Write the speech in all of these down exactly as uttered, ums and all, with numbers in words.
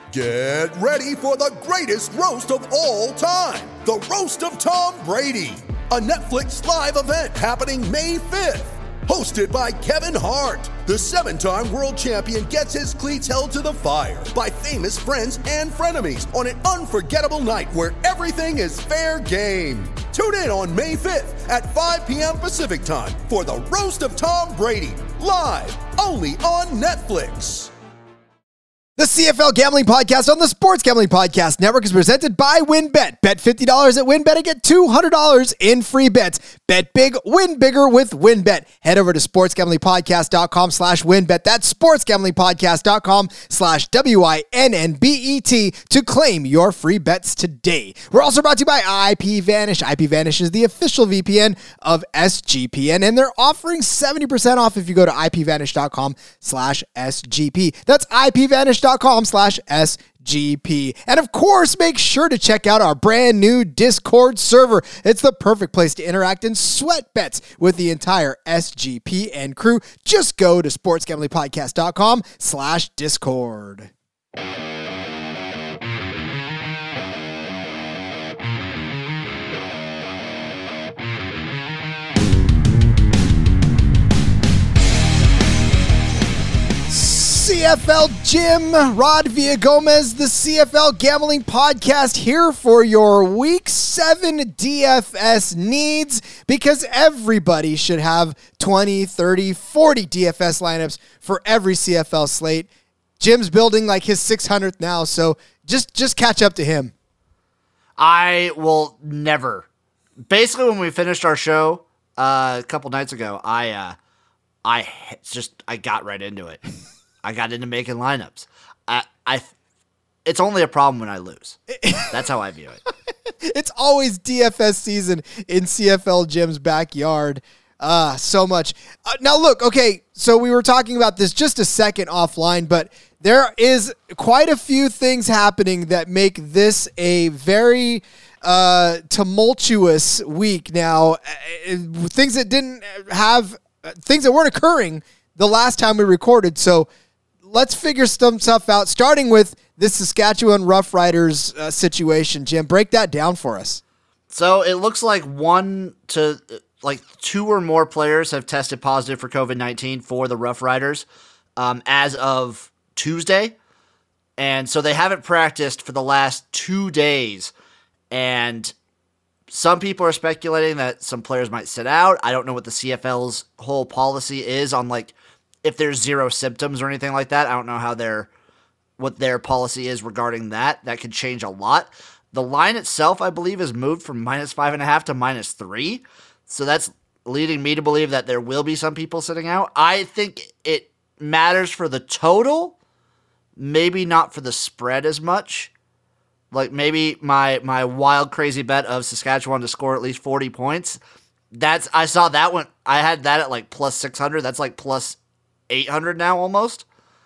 Get ready for the greatest roast of all time, the Roast of Tom Brady, a Netflix live event happening May fifth. Hosted by Kevin Hart, the seven-time world champion gets his cleats held to the fire by famous friends and frenemies on an unforgettable night where everything is fair game. Tune in on May fifth at five p.m. Pacific time for the Roast of Tom Brady, live only on Netflix. The C F L Gambling Podcast on the Sports Gambling Podcast Network is presented by WynnBET. Bet fifty dollars at WynnBET and get two hundred dollars in free bets. Bet big, win bigger with WynnBET. Head over to sportsgamblingpodcast.com slash WynnBET. That's sportsgamblingpodcast.com slash W I N N B E T to claim your free bets today. We're also brought to you by IPVanish. IPVanish is the official V P N of S G P N, and they're offering seventy percent off if you go to IPVanish.com slash SGP. That's IPVanish.com slash SGP. And of course, make sure to check out our brand new Discord server. It's the perfect place to interact and sweat bets with the entire S G P N crew. Just go to sportsgamblingpodcast.com slash Discord. C F L Jim, Rod Villagomez, the C F L Gambling Podcast here for your Week seven D F S needs, because everybody should have twenty, thirty, forty D F S lineups for every C F L slate. Jim's building like his six hundredth now, so just, just catch up to him. I will never. Basically, when we finished our show uh, a couple nights ago, I, uh, I just I got right into it. I got into making lineups. I, I, it's only a problem when I lose. That's how I view it. It's always D F S season in C F L Jim's backyard. Ah, uh, so much. Uh, now look, okay, so we were talking about this just a second offline, but there is quite a few things happening that make this a very uh, tumultuous week now. Uh, things that didn't have, uh, things that weren't occurring the last time we recorded. So let's figure some stuff out, starting with this Saskatchewan Roughriders uh, situation. Jim, break that down for us. So it looks like one to like two or more players have tested positive for covid nineteen for the Roughriders um, as of Tuesday. And so they haven't practiced for the last two days. And some people are speculating that some players might sit out. I don't know what the C F L's whole policy is on, like, if there's zero symptoms or anything like that. I don't know how their what their policy is regarding that. That could change a lot. The line itself, I believe, is moved from minus five and a half to minus three. So that's leading me to believe that there will be some people sitting out. I think it matters for the total, maybe not for the spread as much. Like maybe my my wild crazy bet of Saskatchewan to score at least forty points. That's I saw that one. I had that at like plus six hundred. That's like plus eight hundred now almost.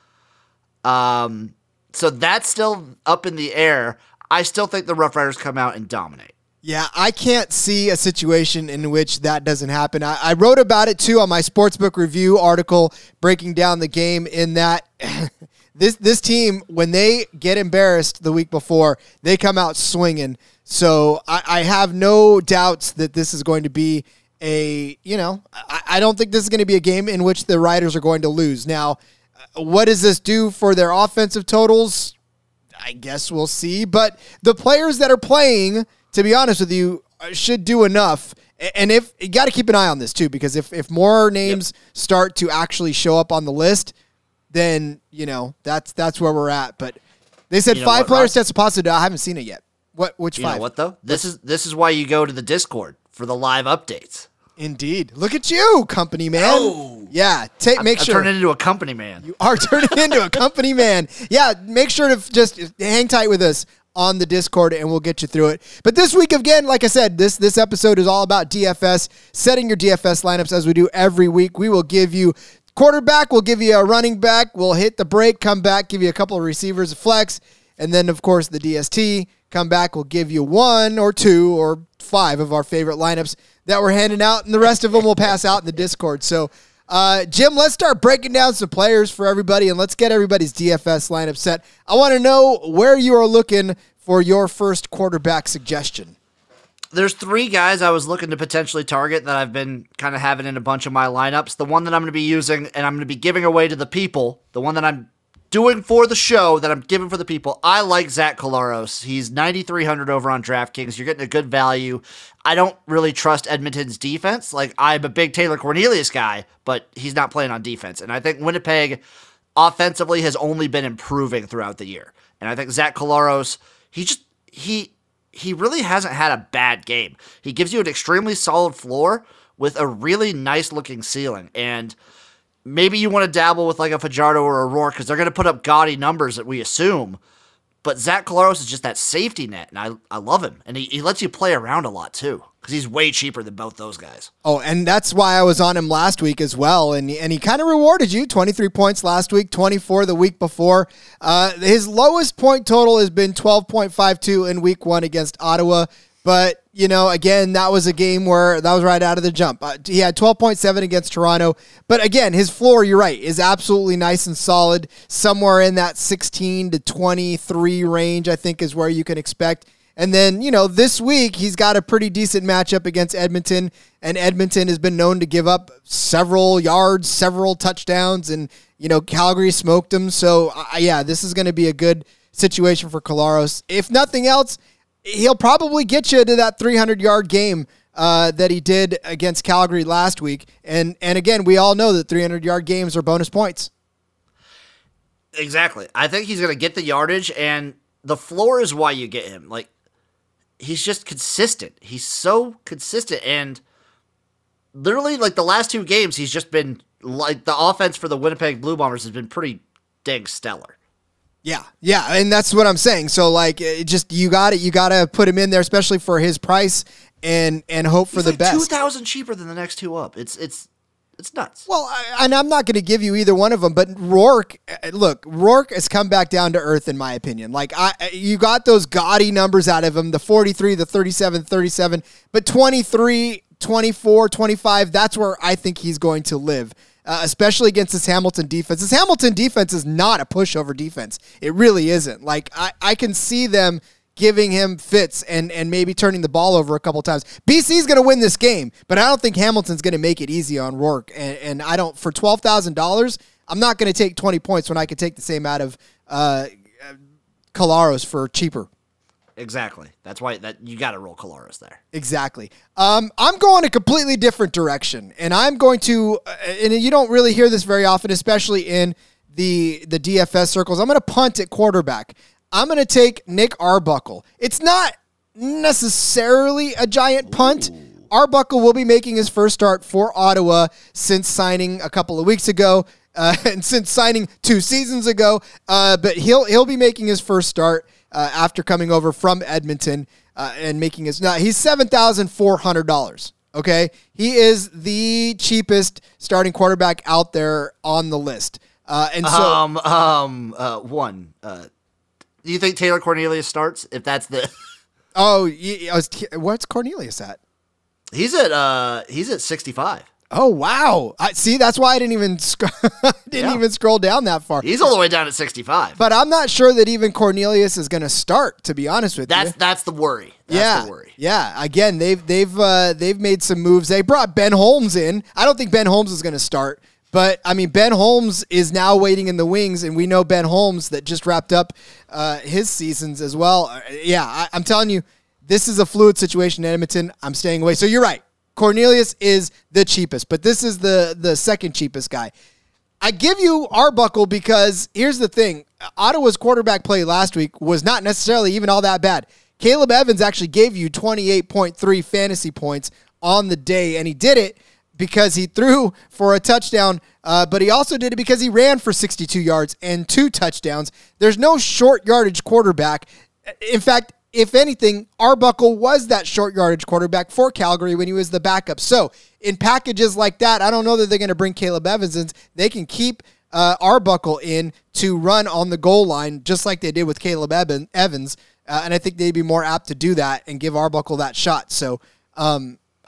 Um, so that's still up in the air. I still think the Roughriders come out and dominate. Yeah, I can't see a situation in which that doesn't happen. I, I wrote about it too on my Sportsbook Review article breaking down the game, in that this this team, when they get embarrassed the week before, they come out swinging. So I, I have no doubts that this is going to be a, you know, I, I don't think this is going to be a game in which the Riders are going to lose. Now, what does this do for their offensive totals? I guess we'll see. But the players that are playing, to be honest with you, should do enough. And if you got to keep an eye on this too, because if, if more names yep. start to actually show up on the list, then, you know, that's that's where we're at. But they said you know five what, players tested positive. I haven't seen it yet. What? Which you five? Know what though? This is this is why you go to the Discord for the live updates. Indeed. Look at you, company man. Oh. Yeah. Take make I'm, sure. I'm turning into a company man. You are turning into a company man. Yeah. Make sure to just hang tight with us on the Discord and we'll get you through it. But this week, again, like I said, this this episode is all about D F S, setting your D F S lineups as we do every week. We will give you quarterback, we'll give you a running back, we'll hit the break, come back, give you a couple of receivers, a flex, and then, of course, the D S T. Come back, we'll give you one or two or five of our favorite lineups that we're handing out, and the rest of them will pass out in the Discord. So Uh, Jim, let's start breaking down some players for everybody, and let's get everybody's D F S lineup set. I want to know where you are looking for your first quarterback suggestion. There's three guys I was looking to potentially target that I've been kind of having in a bunch of my lineups. The one that I'm going to be using and I'm going to be giving away to the people, the one that I'm doing for the show that I'm giving for the people, I like Zach Collaros. He's ninety-three hundred over on DraftKings. You're getting a good value. I don't really trust Edmonton's defense. Like, I'm a big Taylor Cornelius guy, but he's not playing on defense. And I think Winnipeg offensively has only been improving throughout the year. And I think Zach Collaros, he just, he... he really hasn't had a bad game. He gives you an extremely solid floor with a really nice looking ceiling. And maybe you want to dabble with like a Fajardo or a Rourke because they're going to put up gaudy numbers that we assume. But Zach Collaros is just that safety net, and I, I love him. And he, he lets you play around a lot too because he's way cheaper than both those guys. Oh, and that's why I was on him last week as well. And, and he kind of rewarded you, twenty-three points last week, twenty-four the week before. Uh, his lowest point total has been twelve point five two in week one against Ottawa. But, you know, again, that was a game where that was right out of the jump. Uh, he had twelve point seven against Toronto. But again, his floor, you're right, is absolutely nice and solid. Somewhere in that sixteen to twenty-three range, I think, is where you can expect. And then, you know, this week, he's got a pretty decent matchup against Edmonton. And Edmonton has been known to give up several yards, several touchdowns. And, you know, Calgary smoked him. So, uh, yeah, this is going to be a good situation for Collaros. If nothing else, he'll probably get you to that three hundred yard game uh, that he did against Calgary last week. And and again, we all know that three hundred yard games are bonus points. Exactly. I think he's going to get the yardage, and the floor is why you get him. Like, he's just consistent. He's so consistent, and literally, like, the last two games, he's just been, like, the offense for the Winnipeg Blue Bombers has been pretty dang stellar. Yeah, yeah, and that's what I'm saying. So, like, it just you got it. You got to put him in there, especially for his price, and and hope for He's the like best. Two thousand cheaper than the next two up. It's it's it's nuts. Well, I, and I'm not going to give you either one of them, but Rourke, look, Rourke has come back down to earth, in my opinion. Like, I, you got those gaudy numbers out of him, the forty-three, the thirty-seven, thirty-seven, but twenty-three, twenty-four, twenty-five, that's where I think he's going to live. Uh, especially against this Hamilton defense. This Hamilton defense is not a pushover defense. It really isn't. Like, I, I can see them giving him fits and, and maybe turning the ball over a couple times. B C's going to win this game, but I don't think Hamilton's going to make it easy on Rourke. And, and I don't, for twelve thousand dollars, I'm not going to take twenty points when I could take the same out of uh, Collaros for cheaper. Exactly. That's why that you got to roll Collaros there. Exactly. Um, I'm going a completely different direction, and I'm going to, uh, and you don't really hear this very often, especially in the the D F S circles. I'm going to punt at quarterback. I'm going to take Nick Arbuckle. It's not necessarily a giant punt. Ooh. Arbuckle will be making his first start for Ottawa since signing a couple of weeks ago, uh, and since signing two seasons ago. Uh, but he'll he'll be making his first start. Uh, after coming over from Edmonton uh, and making his... Now, he's seven thousand four hundred dollars, okay? He is the cheapest starting quarterback out there on the list. Uh, and so... Um, um, uh, one, uh, do you think Taylor Cornelius starts, if that's the... oh, I was, what's Cornelius at? He's at, uh, he's at sixty-five. Oh, wow. I see, that's why I didn't even sc- didn't yeah. even scroll down that far. He's all the way down at sixty-five. But I'm not sure that even Cornelius is going to start, to be honest with that's, you. That's the worry. That's yeah, the worry. Yeah. Again, they've they've uh, they've made some moves. They brought Ben Holmes in. I don't think Ben Holmes is going to start, but I mean, Ben Holmes is now waiting in the wings, and we know Ben Holmes that just wrapped up uh, his seasons as well. Uh, yeah, I, I'm telling you, this is a fluid situation in Edmonton. I'm staying away. So you're right. Cornelius is the cheapest, but this is the, the second cheapest guy. I give you Arbuckle because here's the thing. Ottawa's quarterback play last week was not necessarily even all that bad. Caleb Evans actually gave you twenty-eight point three fantasy points on the day, and he did it because he threw for a touchdown, uh, but he also did it because he ran for sixty-two yards and two touchdowns. There's no short yardage quarterback. In fact, if anything, Arbuckle was that short yardage quarterback for Calgary when he was the backup. So in packages like that, I don't know that they're going to bring Caleb Evans in. They can keep uh, Arbuckle in to run on the goal line, just like they did with Caleb Evans. Uh, and I think they'd be more apt to do that and give Arbuckle that shot. So um,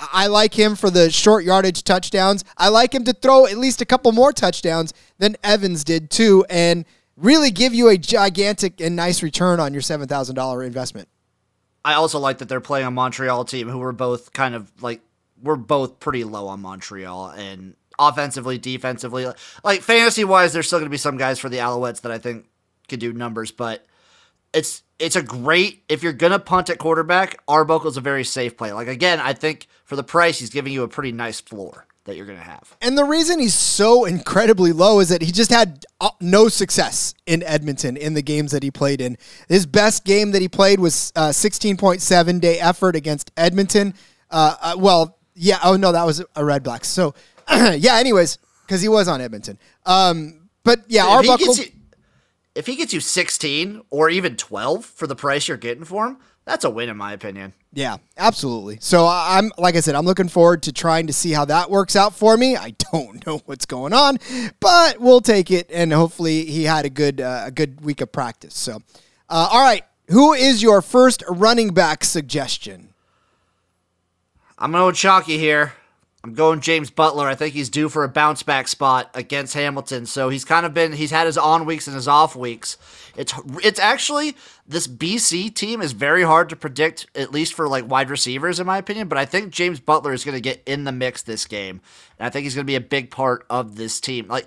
I like him for the short yardage touchdowns. I like him to throw at least a couple more touchdowns than Evans did too, and really give you a gigantic and nice return on your seven thousand dollars investment. I also like that they're playing a Montreal team who were both kind of like, we're both pretty low on Montreal, and offensively, defensively, like fantasy-wise, there's still going to be some guys for the Alouettes that I think could do numbers, but it's it's a great, if you're going to punt at quarterback, Arbuckle's a very safe play. Like, again, I think for the price, he's giving you a pretty nice floor that you're going to have. And the reason he's so incredibly low is that he just had no success in Edmonton in the games that he played in. His best game that he played was uh, sixteen point seven day effort against Edmonton. Uh, uh, well, yeah, oh no, that was a Red Blacks. So, yeah, anyways, because he was on Edmonton. Um, but yeah, if Arbuckle... He you, if he gets you sixteen or even twelve for the price you're getting for him, that's a win in my opinion. Yeah, absolutely. So I'm, like I said, I'm looking forward to trying to see how that works out for me. I don't know what's going on, but we'll take it. And hopefully he had a good, uh, a good week of practice. So, uh, all right. Who is your first running back suggestion? I'm going chalky here. I'm going James Butler. I think he's due for a bounce back spot against Hamilton. So he's kind of been, he's had his on weeks and his off weeks. It's it's actually, this B C team is very hard to predict, at least for like wide receivers, in my opinion. But I think James Butler is going to get in the mix this game. And I think he's going to be a big part of this team. Like,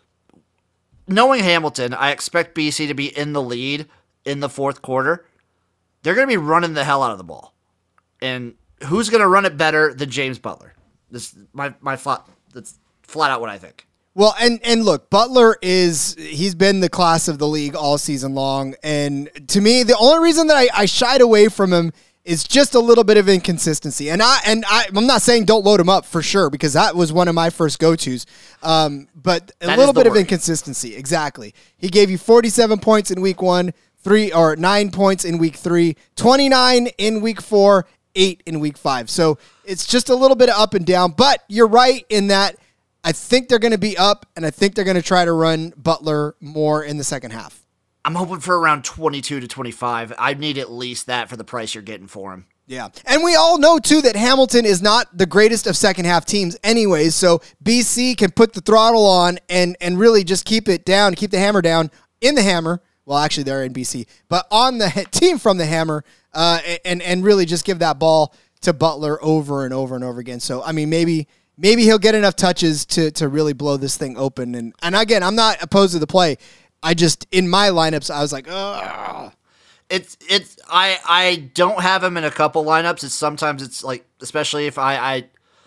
knowing Hamilton, I expect B C to be in the lead in the fourth quarter. They're going to be running the hell out of the ball. And who's going to run it better than James Butler? This my my flat that's flat out what I think. Well, and and look, Butler is he's been the class of the league all season long, and to me, the only reason that I, I shied away from him is just a little bit of inconsistency. And I and I I'm not saying don't load him up for sure, because that was one of my first go-tos. Um, but a that little bit word. of inconsistency, exactly. He gave you forty-seven points in week one, three or nine points in week three, twenty-nine in week four, eight in week five. So it's just a little bit of up and down. But you're right in that I think they're going to be up, and I think they're going to try to run Butler more in the second half. I'm hoping for around twenty-two to twenty-five. I need at least that for the price you're getting for him. Yeah. And we all know, too, that Hamilton is not the greatest of second-half teams anyways, so B C can put the throttle on and, and really just keep it down, keep the hammer down in the hammer. Well, actually, they're in B C. But on the team from the hammer, uh, and, and really just give that ball to Butler over and over and over again. So, I mean, maybe... Maybe he'll get enough touches to to really blow this thing open. And and again, I'm not opposed to the play. I just, in my lineups, I was like, ugh. It's, it's, I, I don't have him in a couple lineups. It's sometimes it's like, especially if I, I,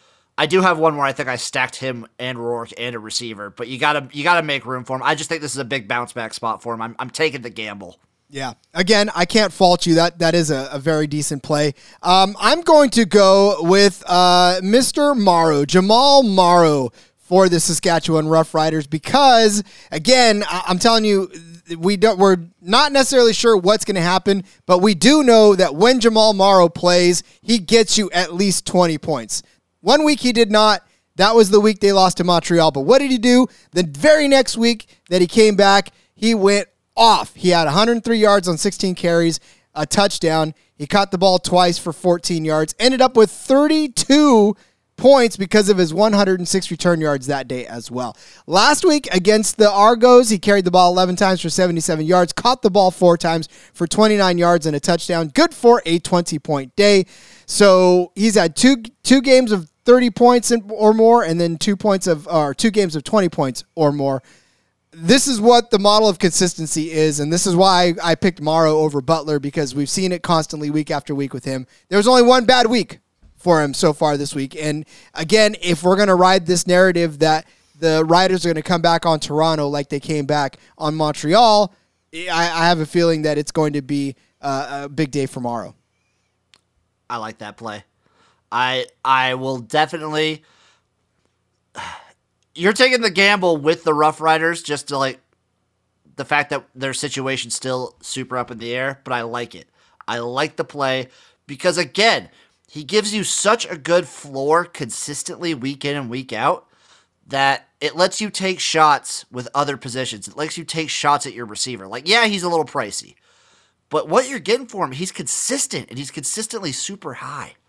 I do have one where I think I stacked him and Rourke and a receiver, but you gotta, you gotta make room for him. I just think this is a big bounce back spot for him. I'm, I'm taking the gamble. Yeah. Again, I can't fault you. That that is a, a very decent play. Um, I'm going to go with uh, Mister Morrow, Jamal Morrow, for the Saskatchewan Roughriders, because again, I- I'm telling you, we don't. We're not necessarily sure what's going to happen, but we do know that when Jamal Morrow plays, he gets you at least twenty points. One week he did not. That was the week they lost to Montreal. But what did he do? The very next week that he came back, he went off. He had one hundred three yards on sixteen carries, a touchdown. He caught the ball twice for fourteen yards, ended up with thirty-two points because of his one hundred six return yards that day as well. Last week against the Argos, he carried the ball eleven times for seventy-seven yards, caught the ball four times for twenty-nine yards and a touchdown. Good for a twenty-point day. So he's had two two games of thirty points or more, and then two points of or two games of twenty points or more. This is what the model of consistency is, and this is why I picked Morrow over Butler, because we've seen it constantly week after week with him. There was only one bad week for him so far this week, and again, if we're going to ride this narrative that the Riders are going to come back on Toronto like they came back on Montreal, I, I have a feeling that it's going to be uh, a big day for Morrow. I like that play. I I will definitely... You're taking the gamble with the Rough Riders just to, like, the fact that their situation's still super up in the air, but I like it. I like the play because, again, he gives you such a good floor consistently week in and week out that it lets you take shots with other positions. It lets you take shots at your receiver. Like, yeah, he's a little pricey, but what you're getting for him, he's consistent, and he's consistently super high.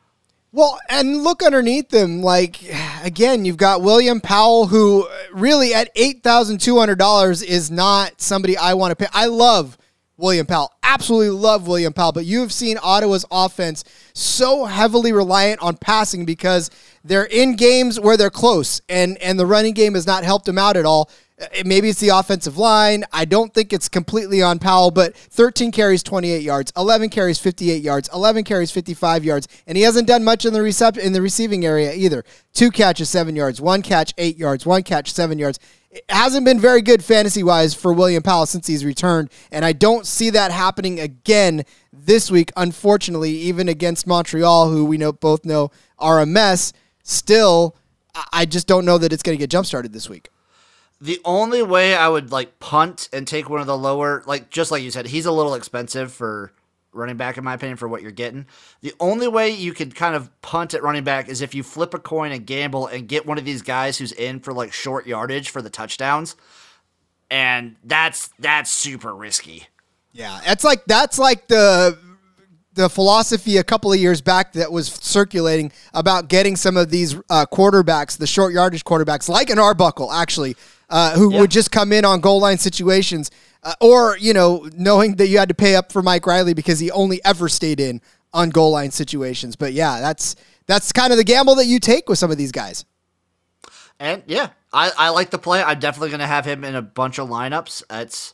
Well, and look underneath them. Like, again, you've got William Powell, who really at eight thousand two hundred dollars is not somebody I want to pay. I love William Powell. Absolutely love William Powell. But you have seen Ottawa's offense so heavily reliant on passing because they're in games where they're close, and, and the running game has not helped them out at all. Maybe it's the offensive line. I don't think it's completely on Powell, but thirteen carries, twenty-eight yards, eleven carries, fifty-eight yards, eleven carries, fifty-five yards, and he hasn't done much in the recept- in the receiving area either. Two catches, seven yards, one catch, eight yards, one catch, seven yards. It hasn't been very good fantasy-wise for William Powell since he's returned, and I don't see that happening again this week, unfortunately, even against Montreal, who we know both know are a mess. Still, I just don't know that it's going to get jump-started this week. The only way I would like punt and take one of the lower, like just like you said, he's a little expensive for running back in my opinion for what you're getting. The only way you could kind of punt at running back is if you flip a coin and gamble and get one of these guys who's in for like short yardage for the touchdowns, and that's that's super risky. Yeah, that's like that's like the the philosophy a couple of years back that was circulating about getting some of these uh, quarterbacks, the short yardage quarterbacks, like an Arbuckle actually. Uh, who yep. would just come in on goal line situations, uh, or, you know, knowing that you had to pay up for Mike Riley because he only ever stayed in on goal line situations. But yeah, that's that's kind of the gamble that you take with some of these guys. And yeah, I, I like the play. I'm definitely going to have him in a bunch of lineups. It's,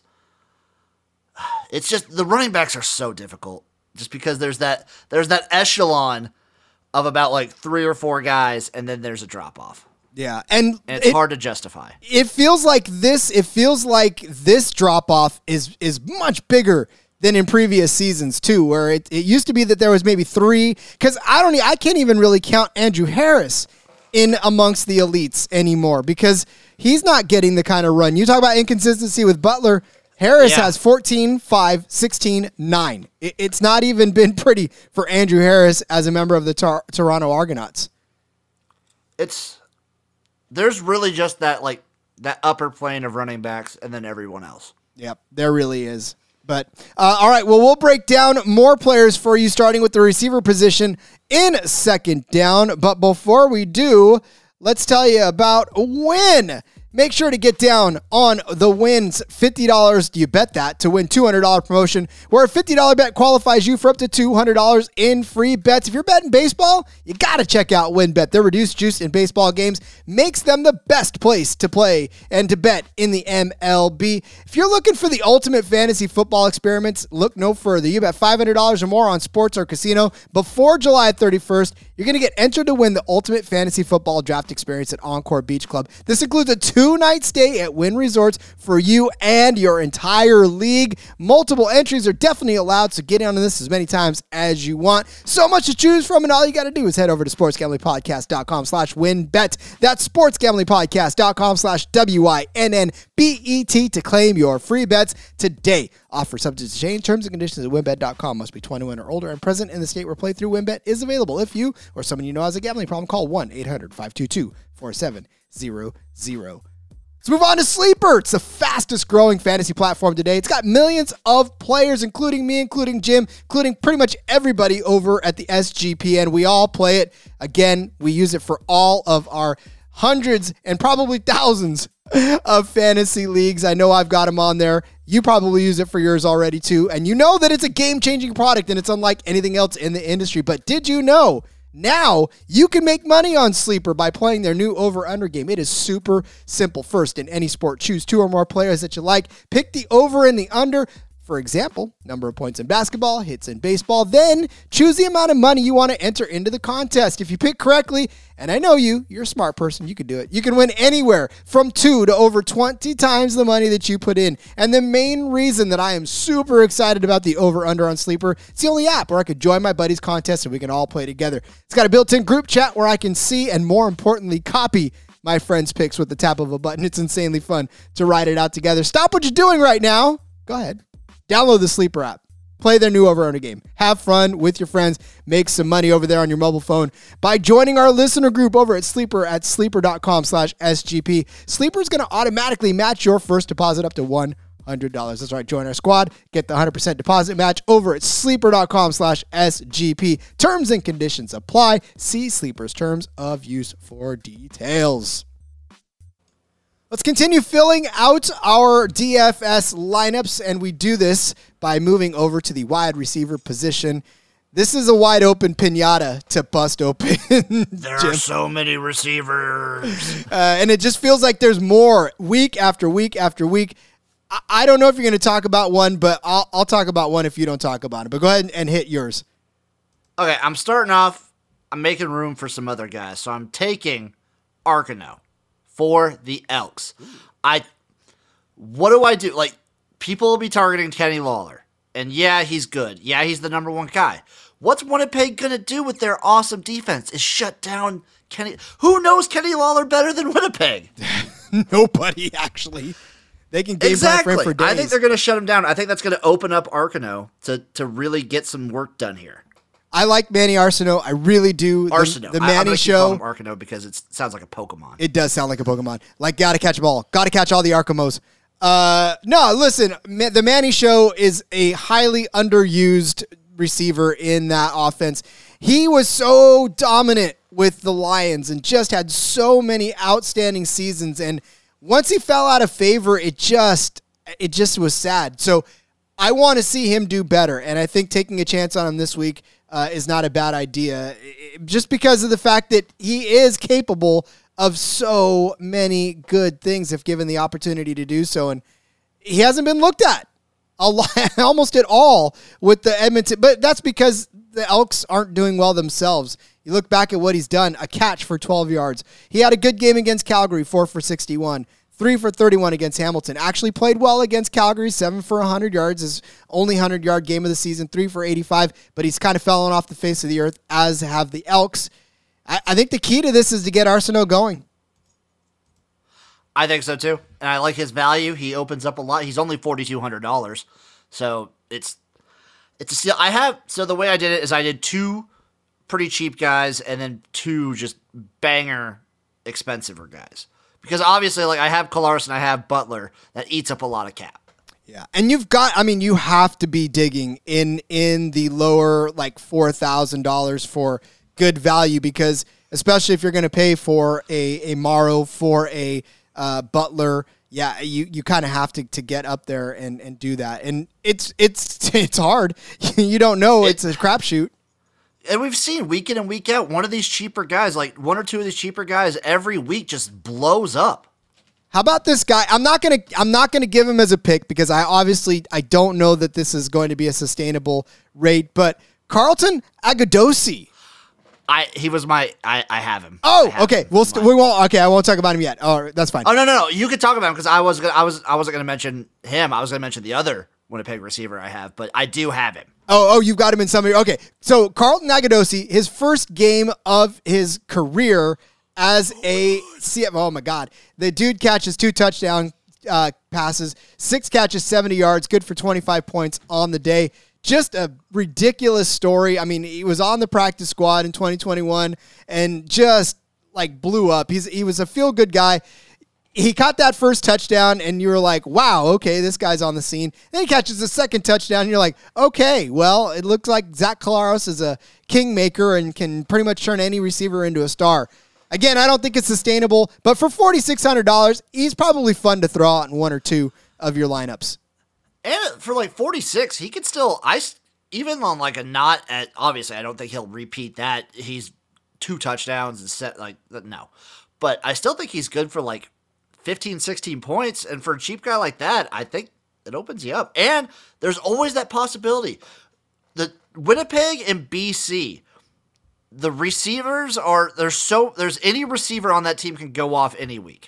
it's just the running backs are so difficult just because there's that, there's that echelon of about like three or four guys, and then there's a drop off. Yeah, and, and it's it, hard to justify. It feels like this. It feels like this drop off is is much bigger than in previous seasons too, where it, it used to be that there was maybe three. Because I don't, I can't even really count Andrew Harris in amongst the elites anymore because he's not getting the kind of run. You talk about inconsistency with Butler. Harris yeah. has fourteen, five, sixteen, nine. It, it's not even been pretty for Andrew Harris as a member of the Tar- Toronto Argonauts. It's. There's really just that like that upper plane of running backs and then everyone else. Yep, there really is. But uh, all right, well, we'll break down more players for you, starting with the receiver position in second down. But before we do, let's tell you about Win. Make sure to get down on the Win's fifty dollars. Do you bet that to win two hundred dollars promotion, where a fifty dollars bet qualifies you for up to two hundred dollars in free bets. If you're betting baseball, you got to check out WynnBET. Their reduced juice in baseball games makes them the best place to play and to bet in the M L B. If you're looking for the ultimate fantasy football experiments, look no further. You bet five hundred dollars or more on sports or casino before July thirty-first. You're going to get entered to win the ultimate fantasy football draft experience at Encore Beach Club. This includes a two-night stay at Wynn Resorts for you and your entire league. Multiple entries are definitely allowed, so get in on this as many times as you want. So much to choose from, and all you got to do is head over to sportsgamblingpodcast.com slash winbet. That's sportsgamblingpodcast.com slash W I N N B E T to claim your free bets today. Offer subject to change. Terms and conditions at winbet dot com. Must be twenty-one or older and present in the state where playthrough WynnBET is available. If you or someone you know has a gambling problem, call one eight hundred five two two four seven zero zero. Let's move on to Sleeper. It's the fastest growing fantasy platform today. It's got millions of players, including me, including Jim, including pretty much everybody over at the S G P N. We all play it. Again, we use it for all of our hundreds and probably thousands of fantasy leagues. I know I've got them on there. You probably use it for yours already too. And you know that it's a game-changing product and it's unlike anything else in the industry. But did you know now you can make money on Sleeper by playing their new over-under game? It is super simple. First, in any sport, choose two or more players that you like. Pick the over and the under. For example, number of points in basketball, hits in baseball. Then choose the amount of money you want to enter into the contest. If you pick correctly, and I know you, you're a smart person, you can do it. You can win anywhere from two to over twenty times the money that you put in. And the main reason that I am super excited about the over-under on Sleeper, it's the only app where I could join my buddies' contest and we can all play together. It's got a built-in group chat where I can see and, more importantly, copy my friends' picks with the tap of a button. It's insanely fun to write it out together. Stop what you're doing right now. Go ahead. Download the Sleeper app. Play their new over-under game. Have fun with your friends. Make some money over there on your mobile phone by joining our listener group over at Sleeper at sleeper.com slash SGP. Sleeper is going to automatically match your first deposit up to one hundred dollars. That's right. Join our squad. Get the one hundred percent deposit match over at sleeper.com slash SGP. Terms and conditions apply. See Sleeper's terms of use for details. Let's continue filling out our D F S lineups, and we do this by moving over to the wide receiver position. This is a wide open pinata to bust open. There are so many receivers. Uh, and it just feels like there's more week after week after week. I, I don't know if you're going to talk about one, but I'll, I'll talk about one if you don't talk about it. But go ahead and, and hit yours. Okay, I'm starting off. I'm making room for some other guys. So I'm taking Arcano for the Elks. I, what do I do? Like, people will be targeting Kenny Lawler. And yeah, he's good. Yeah, he's the number one guy. What's Winnipeg going to do with their awesome defense? Is shut down Kenny. Who knows Kenny Lawler better than Winnipeg? Nobody, actually. They can game exactly. plan for him for days. I think they're going to shut him down. I think that's going to open up Arcano to, to really get some work done here. I like Manny Arceneaux. I really do. Arceneaux. The, the I, Manny show. Keep calling him Arcano because it sounds like a Pokemon. It does sound like a Pokemon. Like, gotta catch a ball. Gotta catch all the Arcamos. Uh, no, listen, the Manny show is a highly underused receiver in that offense. He was so dominant with the Lions and just had so many outstanding seasons. And once he fell out of favor, it just, it just was sad. So I want to see him do better. And I think taking a chance on him this week uh, is not a bad idea, just because of the fact that he is capable of so many good things if given the opportunity to do so. And he hasn't been looked at a lot, almost at all with the Edmonton, but that's because the Elks aren't doing well themselves. You look back at what he's done, a catch for twelve yards. He had a good game against Calgary, four for sixty-one, three for thirty-one against Hamilton. Actually played well against Calgary, seven for one hundred yards, his only one hundred-yard game of the season, three for eighty-five, but he's kind of fallen off the face of the earth, as have the Elks. I think the key to this is to get Arceneaux going. I think so too, and I like his value. He opens up a lot. He's only forty-two hundred dollars, so it's it's a steal. I have so the way I did it is I did two pretty cheap guys and then two just banger expensiver guys, because obviously, like, I have Kolarson, I have Butler, that eats up a lot of cap. Yeah, and you've got, I mean, you have to be digging in in the lower like four thousand dollars for good value, because especially if you're going to pay for a, a Morrow, for a uh, Butler, yeah, you, you kind of have to, to get up there and, and do that. And it's it's it's hard. You don't know. It's a crapshoot. And we've seen week in and week out, one of these cheaper guys, like one or two of these cheaper guys every week just blows up. How about this guy? I'm not gonna I'm not gonna give him as a pick because I obviously I don't know that this is going to be a sustainable rate, but Carlton Agudosi. I he was my I, I have him. Oh, have okay. Him. We'll st- we won't. Okay, I won't talk about him yet. Oh, that's fine. Oh no no no! You could talk about him because I was gonna, I was I wasn't going to mention him. I was going to mention the other Winnipeg receiver I have, but I do have him. Oh oh, you've got him in somebody. Okay, so Carlton Agudosi, his first game of his career as a C F. Oh my God, the dude catches two touchdown uh, passes, six catches, seventy yards, good for twenty-five points on the day. Just a ridiculous story. I mean, he was on the practice squad in twenty twenty-one and just like blew up. He's he was a feel-good guy. He caught that first touchdown, and you were like, wow, okay, this guy's on the scene. Then he catches the second touchdown, and you're like, okay, well, it looks like Zach Collaros is a kingmaker and can pretty much turn any receiver into a star. Again, I don't think it's sustainable, but for forty-six hundred dollars, he's probably fun to throw out in one or two of your lineups. And for like forty-six, he could still, I, even on like a not at, obviously, I don't think he'll repeat that. He's two touchdowns and set, like, no. But I still think he's good for like fifteen, sixteen points. And for a cheap guy like that, I think it opens you up. And there's always that possibility. The Winnipeg and B C, the receivers are, there's so, there's any receiver on that team can go off any week.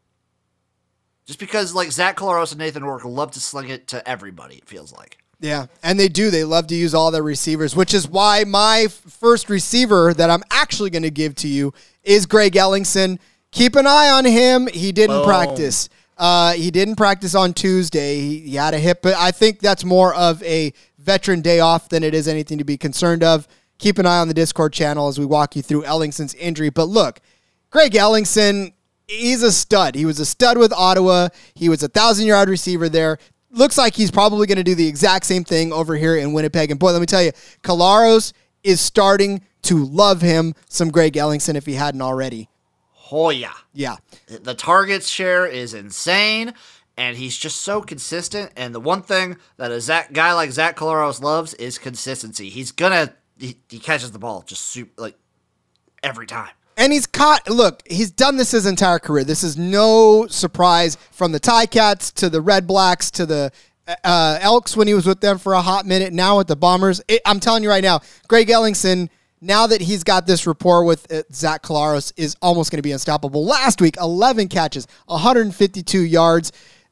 Just because, like, Zach Collaros and Nathan Rourke love to sling it to everybody, it feels like. Yeah, and they do. They love to use all their receivers, which is why my f- first receiver that I'm actually going to give to you is Greg Ellingson. Keep an eye on him. He didn't Boom. practice. Uh, he didn't practice on Tuesday. He, he had a hip, but I think that's more of a veteran day off than it is anything to be concerned of. Keep an eye on the Discord channel as we walk you through Ellingson's injury. But look, Greg Ellingson, he's a stud. He was a stud with Ottawa. He was a thousand-yard receiver there. looks like he's probably going to do the exact same thing over here in Winnipeg. And boy, let me tell you, Collaros is starting to love him some Greg Ellingson if he hadn't already. Oh, yeah. Yeah. The targets share is insane, and he's just so consistent. And the one thing that a Zach, guy like Zach Collaros loves is consistency. He's going to, he, he catches the ball just super, like every time. And he's caught, look, he's done this his entire career. This is no surprise from the Ticats to the Red Blacks to the uh, Elks when he was with them for a hot minute. Now with the Bombers. It, I'm telling you right now, Greg Ellingson, now that he's got this rapport with uh, Zach Collaros, is almost going to be unstoppable. Last week, eleven catches, one hundred fifty-two yards.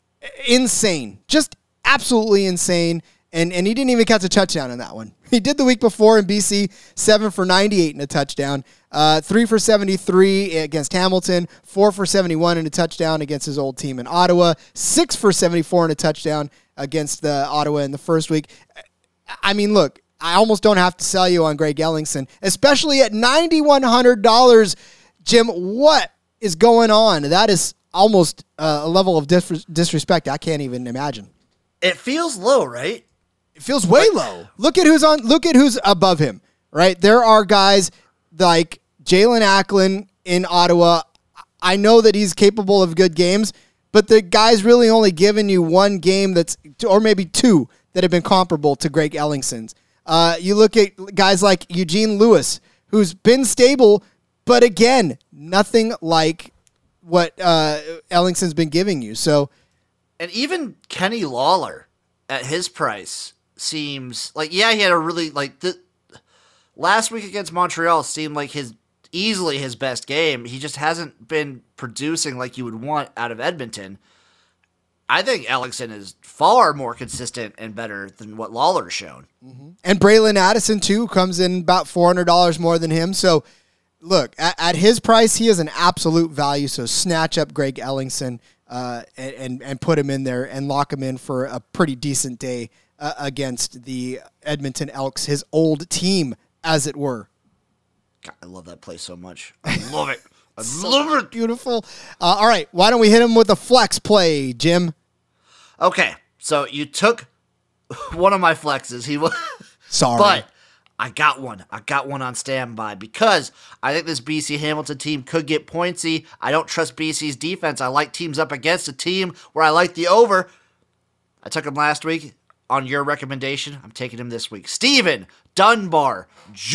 Insane. Just absolutely insane. And and he didn't even catch a touchdown in that one. He did the week before in B C, seven for ninety-eight and a touchdown, uh, three for seventy-three against Hamilton, four for seventy-one and a touchdown against his old team in Ottawa, six for seventy-four and a touchdown against the Ottawa in the first week. I mean, look, I almost don't have to sell you on Greg Ellingson, especially at nine thousand one hundred dollars. Jim, what is going on? That is almost uh, a level of dis- disrespect I can't even imagine. It feels low, right? It feels way low. Look at who's on. Look at who's above him. Right, there are guys like Jalen Acklin in Ottawa. I know that he's capable of good games, but the guy's really only given you one game that's, or maybe two that have been comparable to Greg Ellingson's. Uh, you look at guys like Eugene Lewis, who's been stable, but again, nothing like what uh, Ellingson's been giving you. So, and even Kenny Lawler at his price seems like, yeah, he had a really, like, the last week against Montreal seemed like his easily his best game. He just hasn't been producing like you would want out of Edmonton. I think Ellingson is far more consistent and better than what Lawler's shown. Mm-hmm. And Braylon Addison, too, comes in about four hundred dollars more than him. So, look, at, at his price, he is an absolute value. So, snatch up Greg Ellingson uh, and, and, and put him in there and lock him in for a pretty decent day uh, against the Edmonton Elks, his old team, as it were. God, I love that place so much. I love it. I so love it. Beautiful. Uh, all right, why don't we hit him with a flex play, Jim? Okay, so you took one of my flexes. He was sorry, but I got one. I got one on standby because I think this B C Hamilton team could get pointsy. I don't trust B C's defense. I like teams up against a team where I like the over. I took him last week on your recommendation. I'm taking him this week. Steven Dunbar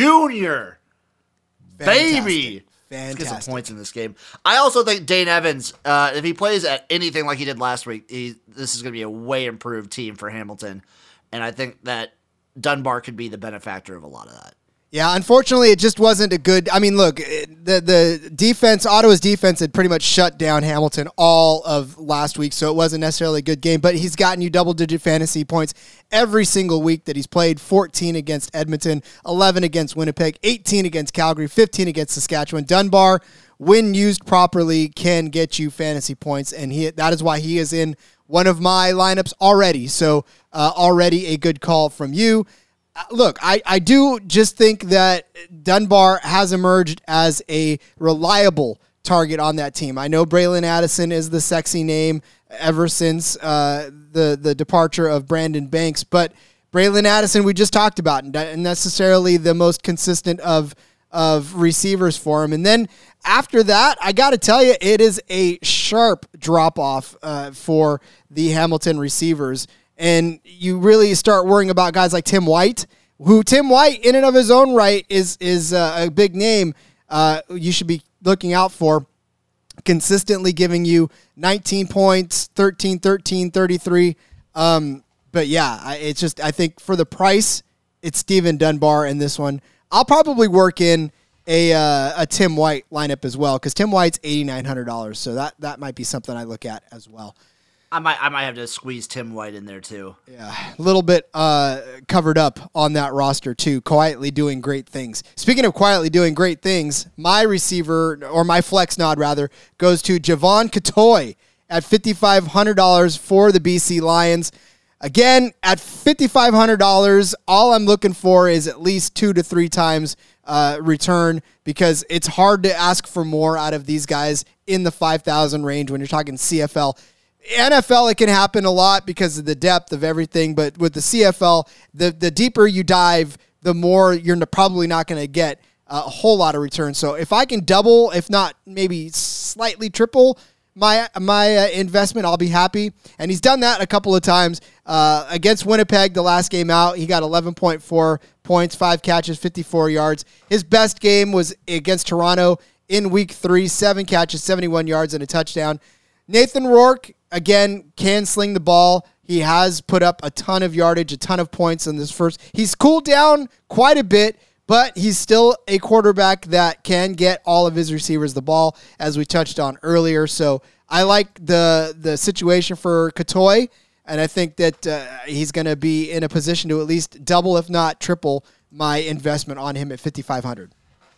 Junior Fantastic. Baby. Fantastic. Let's get some points in this game. I also think Dane Evans, uh, if he plays at anything like he did last week, he, this is going to be a way improved team for Hamilton. And I think that Dunbar could be the benefactor of a lot of that. Yeah, unfortunately, it just wasn't a good... I mean, look, the the defense, Ottawa's defense had pretty much shut down Hamilton all of last week, so it wasn't necessarily a good game, but he's gotten you double-digit fantasy points every single week that he's played. fourteen against Edmonton, eleven against Winnipeg, eighteen against Calgary, fifteen against Saskatchewan. Dunbar, when used properly, can get you fantasy points, and he that is why he is in one of my lineups already, so uh, already a good call from you. Look, I, I do just think that Dunbar has emerged as a reliable target on that team. I know Braylon Addison is the sexy name ever since uh, the, the departure of Brandon Banks, but Braylon Addison we just talked about, not necessarily the most consistent of of receivers for him. And then after that, I got to tell you, it is a sharp drop-off uh, for the Hamilton receivers. And you really start worrying about guys like Tim White, who Tim White, in and of his own right, is is uh, a big name uh, you should be looking out for, consistently giving you nineteen points, thirteen, thirteen, thirty-three. Um, but yeah, I, it's just, I think for the price, it's Steven Dunbar in this one. I'll probably work in a uh, a Tim White lineup as well, because Tim White's eight thousand nine hundred dollars, so that, that might be something I look at as well. I might I might have to squeeze Tim White in there too. Yeah, a little bit uh, covered up on that roster too, quietly doing great things. Speaking of quietly doing great things, my receiver, or my flex nod rather, goes to Javon Catoy at five thousand five hundred dollars for the B C Lions. Again, at five thousand five hundred dollars, all I'm looking for is at least two to three times uh, return, because it's hard to ask for more out of these guys in the five thousand range when you're talking C F L. N F L, it can happen a lot because of the depth of everything. But with the C F L, the, the deeper you dive, the more you're probably not going to get a whole lot of return. So if I can double, if not maybe slightly triple my my uh, investment, I'll be happy. And he's done that a couple of times. Uh, against Winnipeg, the last game out, he got eleven point four points, five catches, fifty-four yards. His best game was against Toronto in week three, seven catches, seventy-one yards, and a touchdown. Nathan Rourke, again, can sling the ball. He has put up a ton of yardage, a ton of points in this first. He's cooled down quite a bit, but he's still a quarterback that can get all of his receivers the ball, as we touched on earlier. So I like the the situation for Cottoy, and I think that uh, he's going to be in a position to at least double, if not triple, my investment on him at fifty-five hundred.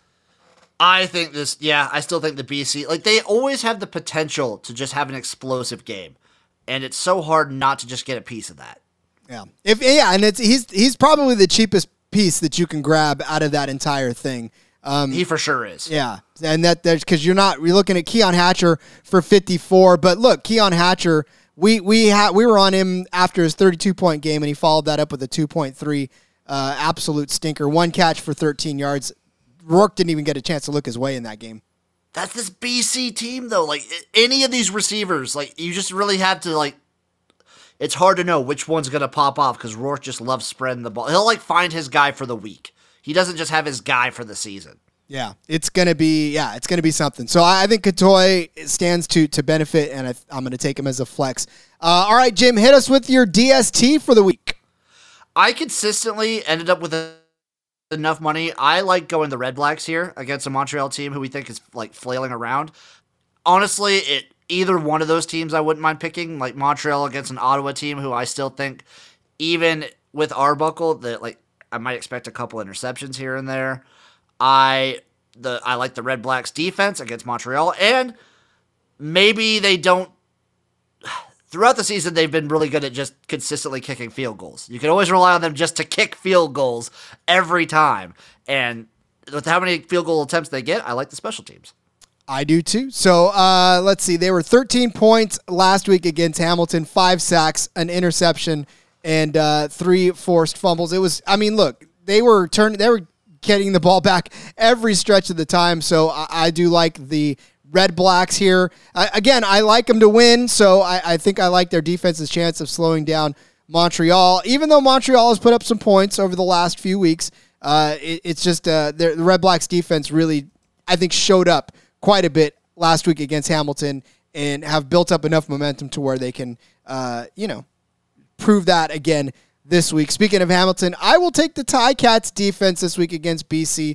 I think this, yeah, I still think the B C, like, they always have the potential to just have an explosive game, and it's so hard not to just get a piece of that. Yeah, if yeah, and it's he's he's probably the cheapest piece that you can grab out of that entire thing. Um, he for sure is. Yeah, and that there's because you're not you're looking at Keon Hatcher for fifty-four, but look, Keon Hatcher, we we had we were on him after his thirty-two point game, and he followed that up with a two point three uh, absolute stinker, one catch for thirteen yards. Rourke didn't even get a chance to look his way in that game. That's this B C team, though. Like, any of these receivers, like, you just really have to, like, it's hard to know which one's going to pop off because Rourke just loves spreading the ball. He'll, like, find his guy for the week. He doesn't just have his guy for the season. Yeah, it's going to be, yeah, it's going to be something. So I think Cottoy stands to to benefit, and I, I'm going to take him as a flex. Uh, all right, Jim, hit us with your D S T for the week. I consistently ended up with a enough money. I like going the Red Blacks here against a Montreal team who we think is like flailing around. Honestly, it either one of those teams I wouldn't mind picking, like Montreal against an Ottawa team who I still think, even with Arbuckle, that like I might expect a couple interceptions here and there. I the I like the Red Blacks defense against Montreal, and maybe they don't. Throughout the season, they've been really good at just consistently kicking field goals. You can always rely on them just to kick field goals every time. And with how many field goal attempts they get, I like the special teams. I do too. So uh, let's see. They were thirteen points last week against Hamilton, five sacks, an interception, and uh, three forced fumbles. It was, I mean, look, they were turning, they were getting the ball back every stretch of the time. So I, I do like the Red Blacks here. Uh, again, I like them to win, so I, I think I like their defense's chance of slowing down Montreal. Even though Montreal has put up some points over the last few weeks, uh, it, it's just uh, the Red Blacks defense really, I think, showed up quite a bit last week against Hamilton and have built up enough momentum to where they can, uh, you know, prove that again this week. Speaking of Hamilton, I will take the Ticats defense this week against B C.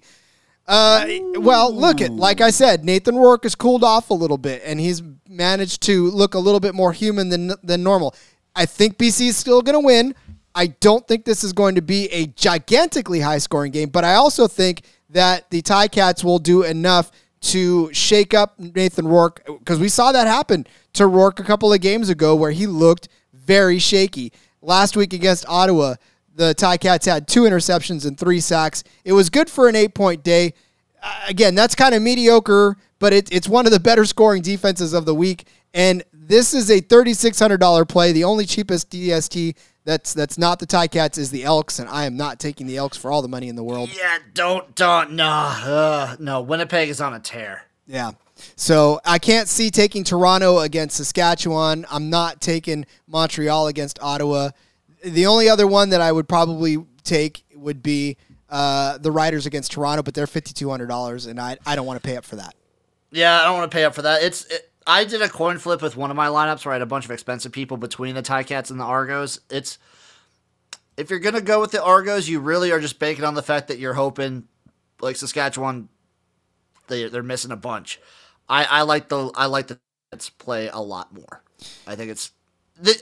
Uh, well, look at, like I said, Nathan Rourke has cooled off a little bit, and he's managed to look a little bit more human than than normal. I think B C is still going to win. I don't think this is going to be a gigantically high-scoring game, but I also think that the Ticats will do enough to shake up Nathan Rourke, because we saw that happen to Rourke a couple of games ago where he looked very shaky. Last week against Ottawa, the Ticats had two interceptions and three sacks. It was good for an eight-point day. Uh, again, that's kind of mediocre, but it, it's one of the better scoring defenses of the week. And this is a thirty-six hundred dollars play. The only cheapest D S T that's that's not the Ticats is the Elks, and I am not taking the Elks for all the money in the world. Yeah, don't, don't, no. Uh, no, Winnipeg is on a tear. Yeah. So I can't see taking Toronto against Saskatchewan. I'm not taking Montreal against Ottawa. The only other one that I would probably take would be uh, the Riders against Toronto, but they're fifty-two hundred dollars, and I I don't want to pay up for that. Yeah, I don't want to pay up for that. It's it, I did a coin flip with one of my lineups where I had a bunch of expensive people between the Ticats and the Argos. It's if you're gonna go with the Argos, you really are just banking on the fact that you're hoping, like Saskatchewan, they they're missing a bunch. I, I like the I like the Ticats play a lot more. I think it's the.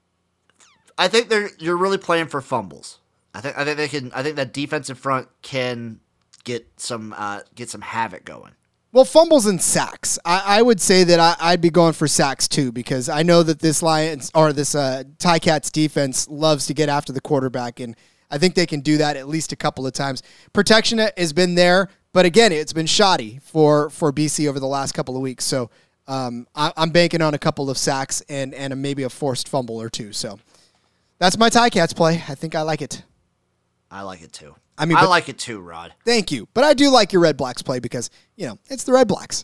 I think they're you're really playing for fumbles. I think I think they can. I think that defensive front can get some uh, get some havoc going. Well, fumbles and sacks. I, I would say that I, I'd be going for sacks too, because I know that this Lions or this uh, Ticats defense loves to get after the quarterback, and I think they can do that at least a couple of times. Protection has been there, but again, it's been shoddy for for B C over the last couple of weeks. So um, I, I'm banking on a couple of sacks and, and a, maybe a forced fumble or two. So that's my Ticats play. I think I like it. I like it too. I mean, I but, like it too, Rod. Thank you. But I do like your Red Blacks play because, you know, it's the Red Blacks.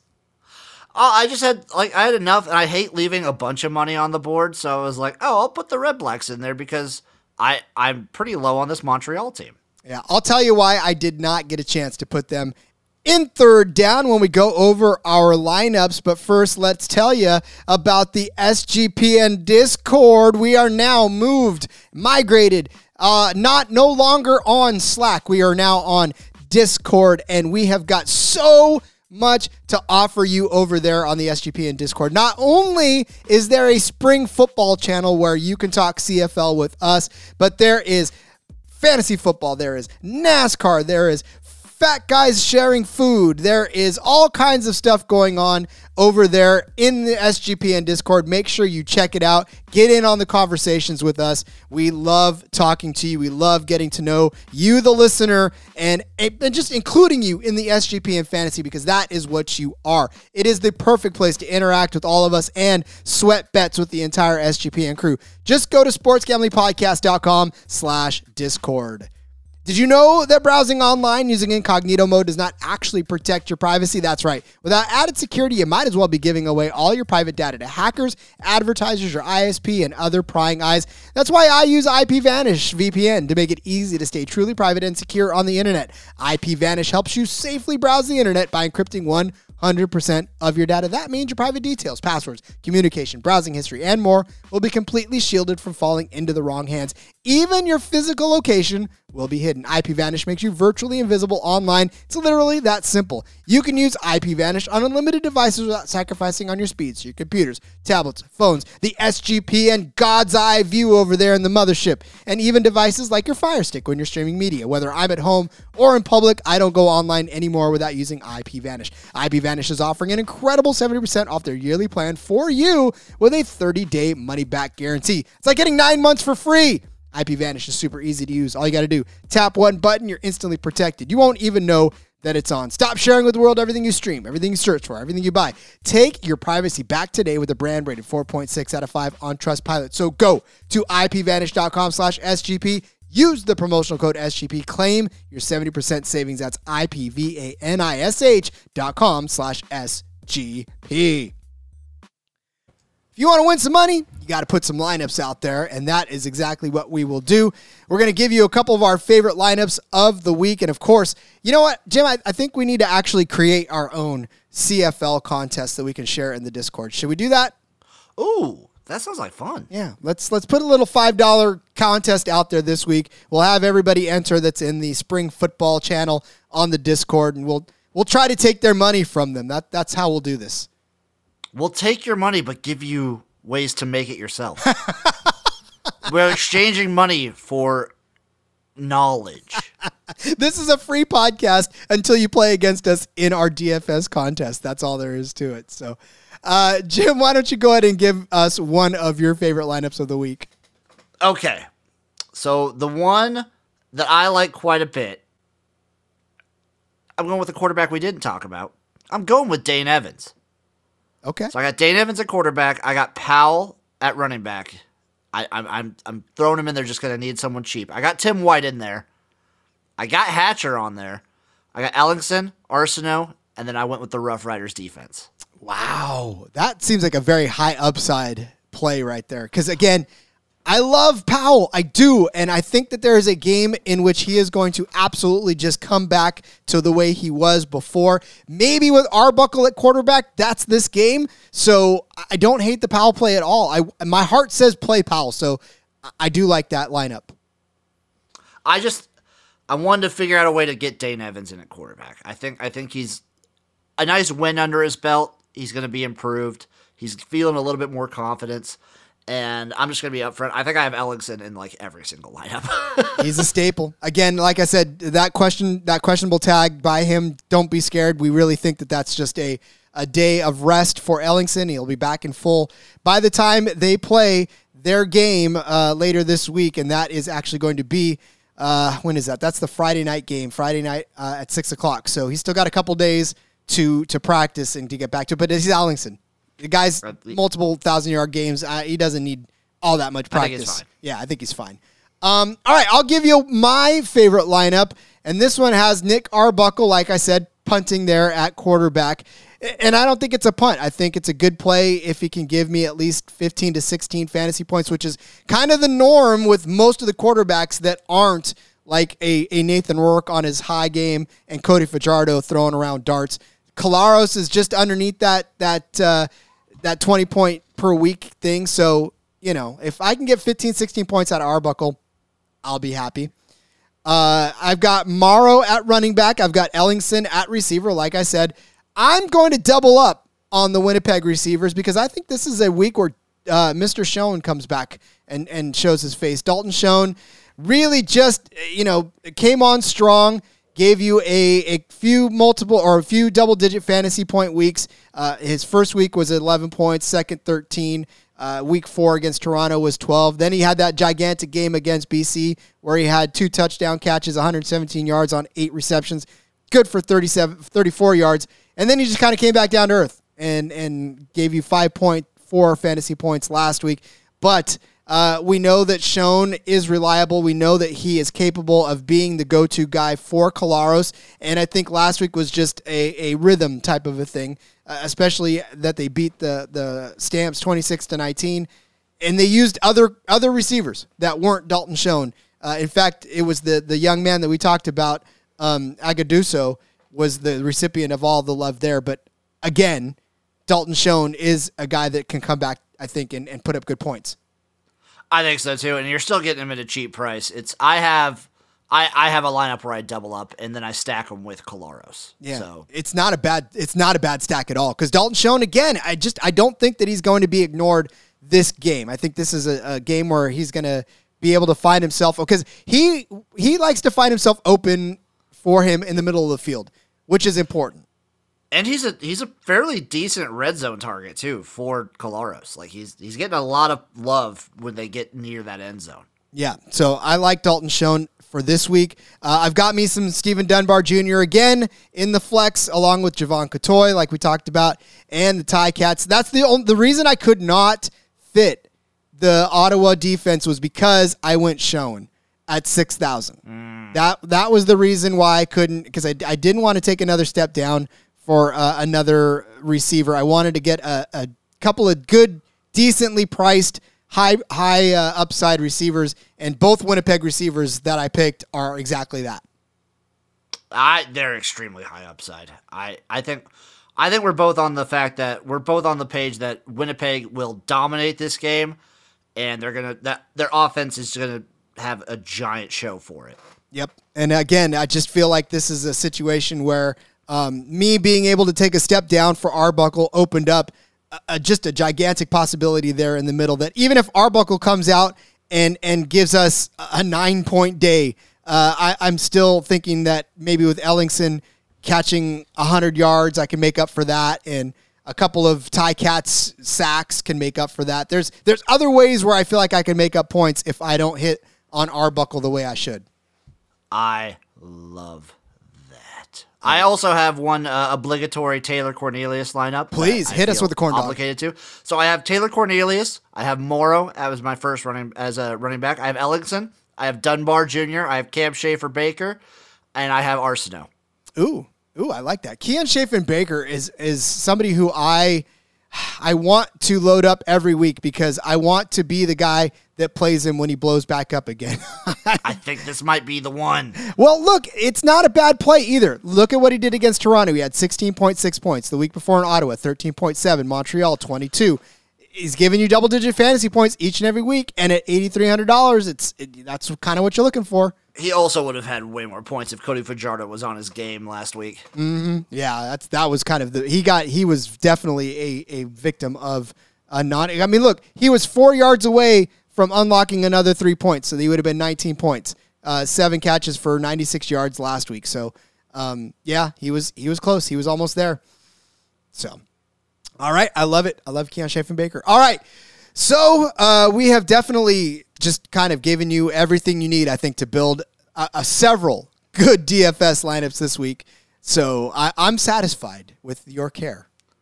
Oh, I just had, like, I had enough, and I hate leaving a bunch of money on the board, so I was like, oh, I'll put the Red Blacks in there because I, I'm pretty low on this Montreal team. Yeah, I'll tell you why I did not get a chance to put them in third down when we go over our lineups. But first, let's tell you about the S G P N Discord. We are now moved, migrated, uh, not no longer on Slack. We are now on Discord, and we have got so much to offer you over there on the S G P N Discord. Not only is there a spring football channel where you can talk C F L with us, but there is fantasy football, there is NASCAR, there is fat guys sharing food, there is all kinds of stuff going on over there in the S G P N Discord. Make sure you check it out. Get in on the conversations with us. We love talking to you. We love getting to know you, the listener, and, and just including you in the S G P N fantasy, because that is what you are. It is the perfect place to interact with all of us and sweat bets with the entire S G P N crew. Just go to sportsgamblingpodcast.com slash discord. Did you know that browsing online using incognito mode does not actually protect your privacy? That's right. Without added security, you might as well be giving away all your private data to hackers, advertisers, your I S P, and other prying eyes. That's why I use IPVanish V P N to make it easy to stay truly private and secure on the internet. IPVanish helps you safely browse the internet by encrypting one hundred percent of your data. That means your private details, passwords, communication, browsing history, and more will be completely shielded from falling into the wrong hands. Even your physical location will be hidden. IPVanish makes you virtually invisible online. It's literally that simple. You can use IPVanish on unlimited devices without sacrificing on your speed. So your computers, tablets, phones, the S G P N God's Eye view over there in the mothership, and even devices like your Fire Stick when you're streaming media. Whether I'm at home or in public, I don't go online anymore without using IPVanish. IPVanish is offering an incredible seventy percent off their yearly plan for you with a thirty-day money-back guarantee. It's like getting nine months for free. IPVanish is super easy to use. All you got to do, tap one button, you're instantly protected. You won't even know that it's on. Stop sharing with the world everything you stream, everything you search for, everything you buy. Take your privacy back today with a brand rated four point six out of five on Trustpilot. So go to IPVanish.com slash SGP. Use the promotional code S G P. Claim your seventy percent savings. That's IPVanish dot com slash S G P. If you want to win some money, you got to put some lineups out there, and that is exactly what we will do. We're going to give you a couple of our favorite lineups of the week, and of course, you know what, Jim, I, I think we need to actually create our own C F L contest that we can share in the Discord. Should we do that? Ooh, that sounds like fun. Yeah, let's let's put a little five dollar contest out there this week. We'll have everybody enter that's in the spring football channel on the Discord, and we'll we'll try to take their money from them. That that's how we'll do this. We'll take your money, but give you ways to make it yourself. We're exchanging money for knowledge. This is a free podcast until you play against us in our D F S contest. That's all there is to it. So, uh, Jim, why don't you go ahead and give us one of your favorite lineups of the week? Okay. So the one that I like quite a bit, I'm going with the quarterback we didn't talk about. I'm going with Dane Evans. Okay. So I got Dane Evans at quarterback. I got Powell at running back. I, I'm I'm I'm throwing him in there just because I need someone cheap. I got Tim White in there. I got Hatcher on there. I got Ellingson, Arsenault, and then I went with the Rough Riders defense. Wow. That seems like a very high upside play right there. Because, again, I love Powell. I do. And I think that there is a game in which he is going to absolutely just come back to the way he was before. Maybe with Arbuckle at quarterback, that's this game. So I don't hate the Powell play at all. I My heart says play Powell. So I do like that lineup. I just, I wanted to figure out a way to get Dane Evans in at quarterback. I think, I think he's a nice win under his belt. He's going to be improved. He's feeling a little bit more confidence. And I'm just going to be up front. I think I have Ellingson in like every single lineup. He's a staple. Again, like I said, that question, that questionable tag by him, don't be scared. We really think that that's just a, a day of rest for Ellingson. He'll be back in full by the time they play their game uh, later this week. And that is actually going to be, uh, when is that? That's the Friday night game, Friday night uh, at six o'clock. So he's still got a couple days to, to practice and to get back to it. But he's Ellingson. The guy's multiple thousand-yard games. Uh, he doesn't need all that much practice. I think he's fine. Yeah, I think he's fine. Um, all right, I'll give you my favorite lineup, and this one has Nick Arbuckle, like I said, punting there at quarterback. And I don't think it's a punt. I think it's a good play if he can give me at least fifteen to sixteen fantasy points, which is kind of the norm with most of the quarterbacks that aren't like a, a Nathan Rourke on his high game and Cody Fajardo throwing around darts. Kolaros is just underneath that that uh, that twenty point per week thing. So, you know, if I can get fifteen, sixteen points out of Arbuckle, I'll be happy. Uh, I've got Morrow at running back. I've got Ellingson at receiver. Like I said, I'm going to double up on the Winnipeg receivers because I think this is a week where uh, Mister Schoen comes back and, and shows his face. Dalton Schoen really just, you know, came on strong, gave you a, a few multiple or a few double-digit fantasy point weeks. Uh, his first week was eleven points, second thirteen. Uh, week four against Toronto was twelve. Then he had that gigantic game against B C where he had two touchdown catches, one hundred seventeen yards on eight receptions. Good for thirty-seven, thirty-four yards. And then he just kind of came back down to earth and, and gave you five point four fantasy points last week. But uh, we know that Schoen is reliable. We know that he is capable of being the go-to guy for Kolaros. And I think last week was just a, a rhythm type of a thing, uh, especially that they beat the, the Stamps twenty-six to nineteen. And they used other other receivers that weren't Dalton Schoen. Uh, in fact, it was the, the young man that we talked about, um, Agaduso, was the recipient of all the love there. But again, Dalton Schoen is a guy that can come back, I think, and, and put up good points. I think so too, and you're still getting him at a cheap price. It's I have I, I have a lineup where I double up and then I stack them with Kolaros. Yeah, so it's not a bad it's not a bad stack at all because Dalton Schoen again. I just I don't think that he's going to be ignored this game. I think this is a, a game where he's going to be able to find himself because he he likes to find himself open for him in the middle of the field, which is important. And he's a he's a fairly decent red zone target too for Kolaros. Like he's he's getting a lot of love when they get near that end zone. Yeah, so I like Dalton Schoen for this week. Uh, I've got me some Stephen Dunbar Junior again in the flex, along with Javon Kotoy, like we talked about, and the Ticats. That's the only, the reason I could not fit the Ottawa defense was because I went Schoen at six thousand. Mm. That that was the reason why I couldn't, because I, I didn't want to take another step down for uh, another receiver. I wanted to get a, a couple of good, decently priced, high high uh, upside receivers, and both Winnipeg receivers that I picked are exactly that. I they're extremely high upside. I, I think I think we're both on the fact that we're both on the page that Winnipeg will dominate this game, and they're gonna that their offense is gonna have a giant show for it. Yep. And again, I just feel like this is a situation where Um, me being able to take a step down for Arbuckle opened up a, a, just a gigantic possibility there in the middle that even if Arbuckle comes out and, and gives us a nine-point day, uh, I, I'm still thinking that maybe with Ellingson catching one hundred yards, I can make up for that, and a couple of Ticats sacks can make up for that. There's there's other ways where I feel like I can make up points if I don't hit on Arbuckle the way I should. I love I also have one uh, obligatory Taylor Cornelius lineup. Please hit us with the corn dog. Obligated to. So I have Taylor Cornelius. I have Morrow as my first running as a running back. I have Ellingson. I have Dunbar Junior I have Cam Schaefer-Baker, and I have Arsenault. Ooh, ooh, I like that. Keon Schaefer-Baker is is somebody who I I want to load up every week because I want to be the guy that plays him when he blows back up again. I think this might be the one. Well, look, it's not a bad play either. Look at what he did against Toronto. He had sixteen point six points. The week before in Ottawa, thirteen point seven. Montreal, twenty-two. He's giving you double-digit fantasy points each and every week, and at eight thousand three hundred dollars, it's it, that's kind of what you're looking for. He also would have had way more points if Cody Fajardo was on his game last week. Mm-hmm. Yeah, that's that was kind of the he got he was definitely a, a victim of a non. I mean, look, he was four yards away from unlocking another three points, so he would have been nineteen points. Uh, seven catches for ninety-six yards last week. So, um, yeah, he was he was close. He was almost there. So, all right, I love it. I love Keon Schaefer-Baker. All right, so uh, we have definitely just kind of given you everything you need, I think, to build a, a several good D F S lineups this week. So I, I'm satisfied with your care.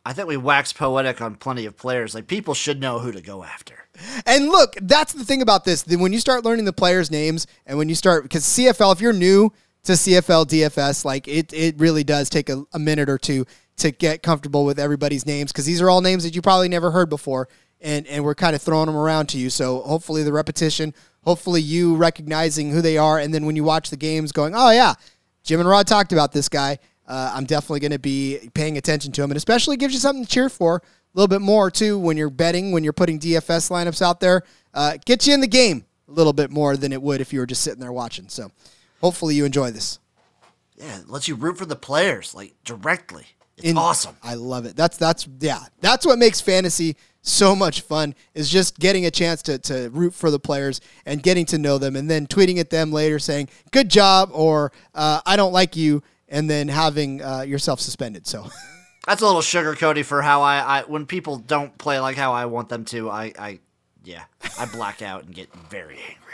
I think we wax poetic on plenty of players. Like, people should know who to go after. And look, that's the thing about this. When you start learning the players' names and when you start, because C F L, if you're new to C F L D F S, like it, it really does take a, a minute or two to get comfortable with everybody's names, because these are all names that you probably never heard before, and, and we're kind of throwing them around to you. So hopefully the repetition, hopefully you recognizing who they are, and then when you watch the games going, oh yeah, Jim and Rod talked about this guy. Uh, I'm definitely going to be paying attention to him, and especially gives you something to cheer for a little bit more too when you're betting, when you're putting D F S lineups out there. Uh, get you in the game a little bit more than it would if you were just sitting there watching. So hopefully you enjoy this. Yeah, it lets you root for the players, like, directly. It's In, awesome. I love it. That's, that's yeah, that's what makes fantasy so much fun, is just getting a chance to, to root for the players and getting to know them, and then tweeting at them later saying, good job, or uh, I don't like you, and then having uh, yourself suspended. So that's a little sugarcoaty for how I, I, when people don't play like how I want them to, I, I yeah, I black out and get very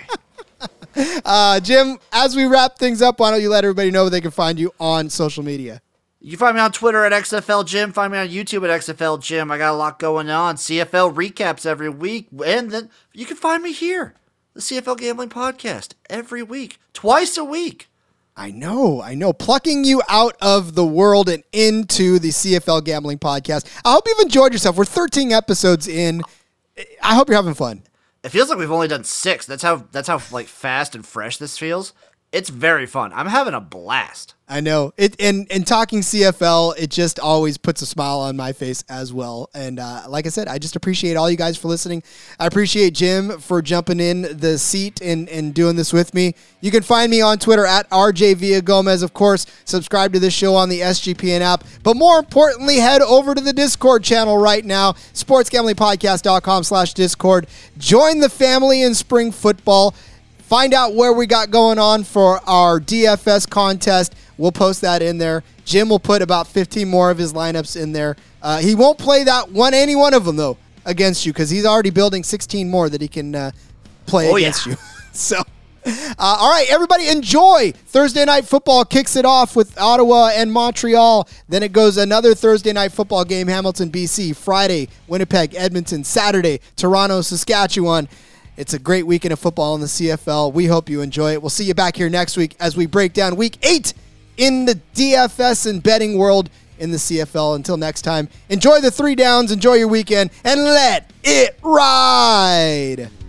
angry. uh, Jim, as we wrap things up, why don't you let everybody know where they can find you on social media? You can find me on Twitter at X F L Jim. Find me on YouTube at X F L Jim. I got a lot going on. C F L recaps every week. And then you can find me here, the C F L Gambling Podcast, every week, twice a week. I know, I know. Plucking you out of the world and into the C F L Gambling Podcast. I hope you've enjoyed yourself. We're thirteen episodes in. I hope you're having fun. It feels like we've only done six. That's how that's how like fast and fresh this feels. It's very fun. I'm having a blast. I know it, and and talking C F L, it just always puts a smile on my face as well. And uh, like I said, I just appreciate all you guys for listening. I appreciate Jim for jumping in the seat and, and doing this with me. You can find me on Twitter at R J Villagomez. Of course, subscribe to this show on the S G P N app. But more importantly, head over to the Discord channel right now, sportsgamblingpodcast.com slash Discord. Join the family in spring football. Find out where we got going on for our D F S contest. We'll post that in there. Jim will put about fifteen more of his lineups in there. Uh, he won't play that one, any one of them, though, against you, because he's already building sixteen more that he can uh, play oh, against yeah. you. So, uh, all right, everybody, enjoy. Thursday Night Football kicks it off with Ottawa and Montreal. Then it goes another Thursday Night Football game, Hamilton, B C. Friday, Winnipeg, Edmonton. Saturday, Toronto, Saskatchewan. It's a great weekend of football in the C F L. We hope you enjoy it. We'll see you back here next week as we break down week eight in the D F S and betting world in the C F L. Until next time, enjoy the three downs, enjoy your weekend, and let it ride.